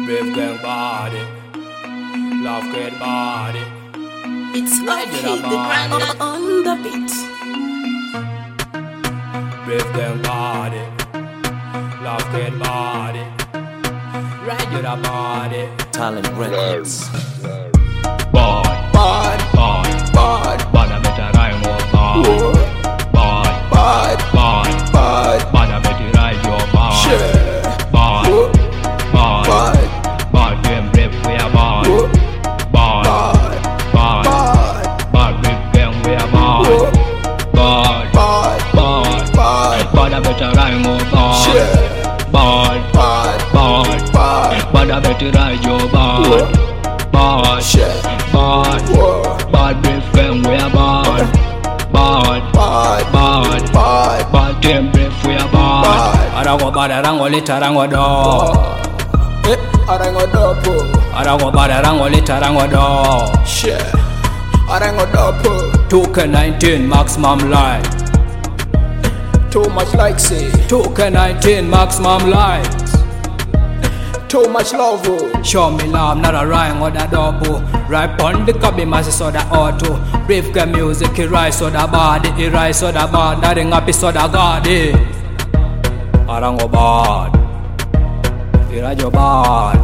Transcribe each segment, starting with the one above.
Brave gang body, love great body. It's okay, the grind on the beat. Brave gang body, love great body. Ride your body. Talent Records. Bad, Bad, bad, bad, bad. I better rhyme more bad. whoa, Bad, bad, bad, bad, bad. I better ride your bad. share, Bad, whoa, bad, bad, bad. Game brave we are bad. whoa, Bad, bad, bad, bad, bad. Brave gang we are bad. whoa, Bad, bad, bad, bad, bad. I better rhyme more bad. share, Bad, bad, bad, bad, bad. I better ride your whoa, bad. Bad, share, bad, whoa, bad. Brave gang we are bad. Bad, bad, bad, bad, bad. Team brave we are bad. bad. Arango bad, arango lit, arango do. Arango dopo, Arango bad, arango lit, arango do. share, arango dopo, 2K19 maximum life. too much like say, 2K19 maximum life. too much love, oh. Show me love, not a rhyme or that double. Right on the copy, masses or the auto. Brave girl music, he rise or the body, he rise or the bad. Nothing happy so the god, Arango bad, he rise your bad.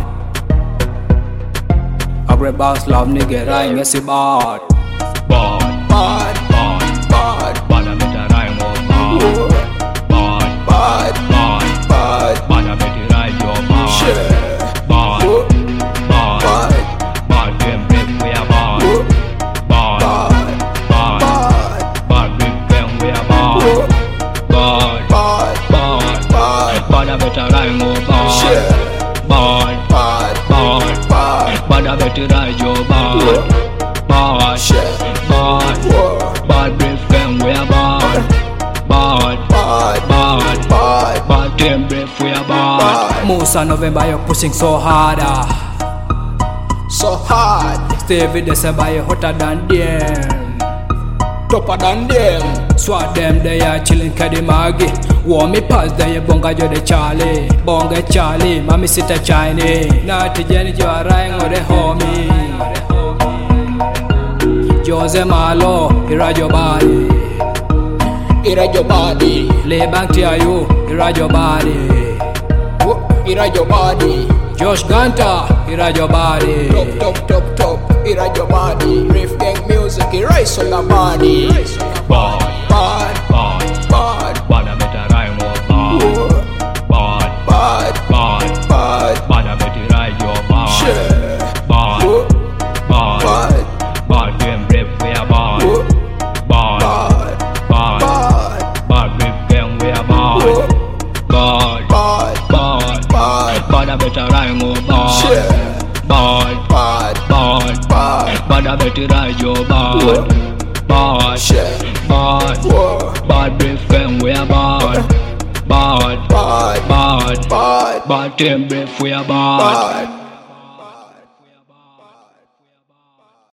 A great boss love nigga, rhyme, yes he bad. Bad, Bad, bad, bad, bad, I better rhyme or bad. whoa, Bad, bad, bad, bad, bad, I better ride your bad. share, Bad, whoa, bad, bad, bad, game brave we are bad. whoa, Bad, bad, bad, bad, bad, big gang we are bad. whoa, Bad, bad, bad, bad, bad, I better rhyme more bad. share, Bad, bad, bad, bad, bad, I better ride your bad. whoa, Bad, share, bad, whoa, bad, brave gang we are bad. Bad, bad, bad, bad, bad, team brave we are bad. Bad. Musa November you're pushing so harder. so hard, Stevie December you're hotter than them. tougher than them, Swat them they are chillin' Kadi Maggie. Want me pass they you bonga jo de Charlie. Bonga Charlie, mami sita Chinese. Naughty Jenny you are rhyme or the homie. Jose Malo, he ride your body. ira your body, Lay back to you, he ride your body. whoa, ira your body, Josh Gunter, he ride your body. top, ira your body, Riff Gang music, it rise on the body, Bad, bad, bad, bad, bad, I better rhyme more bad. whoa, Bad, bad, bad, bad, bad, I better ride your bad. share, Bad, whoa, bad, bad, bad, game brave we are bad. whoa, Bad, bad, bad, bad, bad, brave gang we are whoa, bad. Bad, bad, bad, bad, bad, I better rhyme more bad. share, Bad, bad, bad, bad, bad, I better ride your whoa, bad. Bad, share, bad, whoa, bad, brave gang we are bad. Bad, bad, bad, bad, bad, team brave we are bad.